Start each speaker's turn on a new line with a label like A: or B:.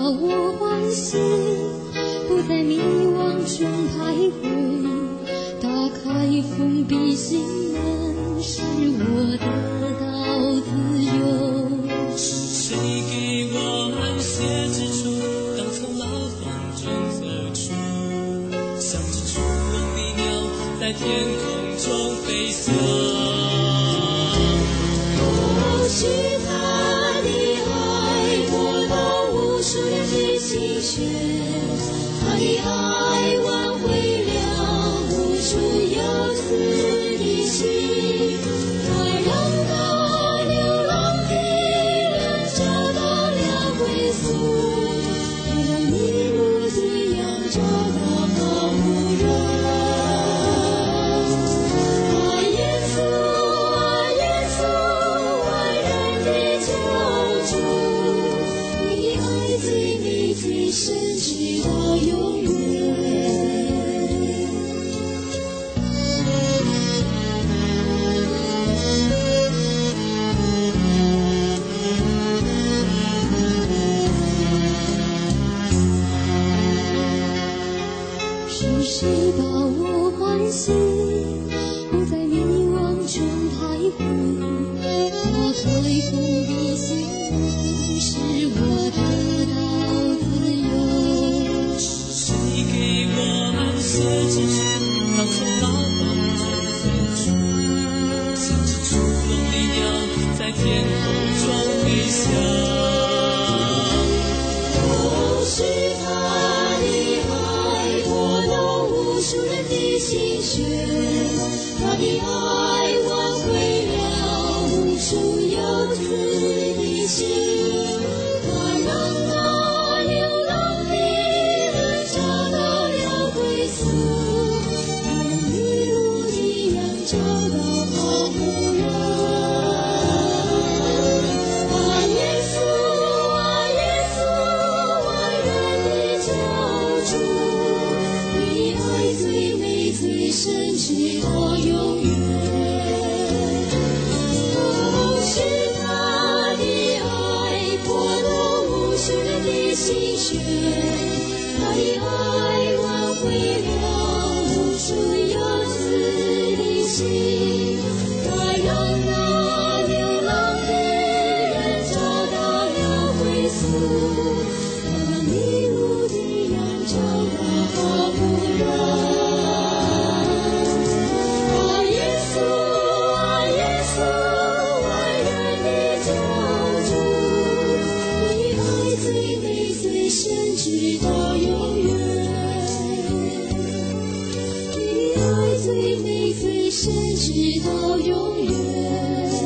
A: 我欢喜，不再迷惘中徘徊，打开封闭心门，使我得到自由。
B: 是你给我安歇之处，当从牢房中走出，像只出笼的鸟在天空中飞翔。
A: 是他的爱波动无数人的心弦，他的爱挽回了无数有死的心，他让那流浪的人找到了归宿，也让迷路的羊找到保护人。啊，耶稣啊，耶稣，爱人的救主，你爱最美最深，直到永远。是谁把我唤醒，不在迷惘中徘徊，打开封闭心门，使我得到自由。
B: 是你给我安歇之处，当从牢房中走出，像只出笼的鸟在天空中飞翔。
A: 是他的爱波动无数人的心弦，他的爱挽回了无数有死的心，他让那流浪的人找到了归宿，他让迷路的羊找到保护人。啊，耶稣啊，耶稣，爱人的救主，你爱最美最深，直到永远。是他的爱波动无数人的心弦，他的爱挽回了无数有死的心，他让那流浪的人找到了归宿，让迷路的羊找到保护人。啊，耶稣啊，耶稣，爱人的救主，你爱最美最深，直到永远。你爱最美最深，直到永远。